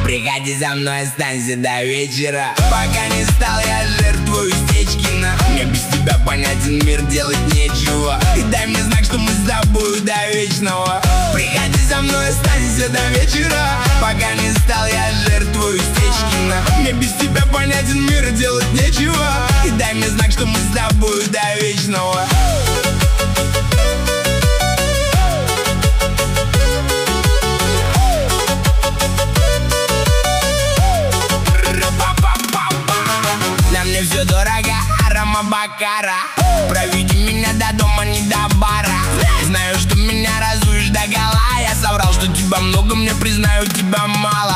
Приходи за мной, останься до вечера. Пока не стал я жертвою Стечкина. Мне без тебя понятен мир, делать нечего. И дай мне знак, что мы с тобой до вечного. Приходи за мной, останься до вечера. Пока не стал я жертвою Стечкина. Мне без тебя понятен мир, делать нечего. И дай мне знак, что мы с тобой до вечного. На мне все дорого, арома бакара. Проведи меня до дома, не до бара. Знаю, что меня разуешь догола. Я соврал, что тебя много, мне признаю, тебя мало.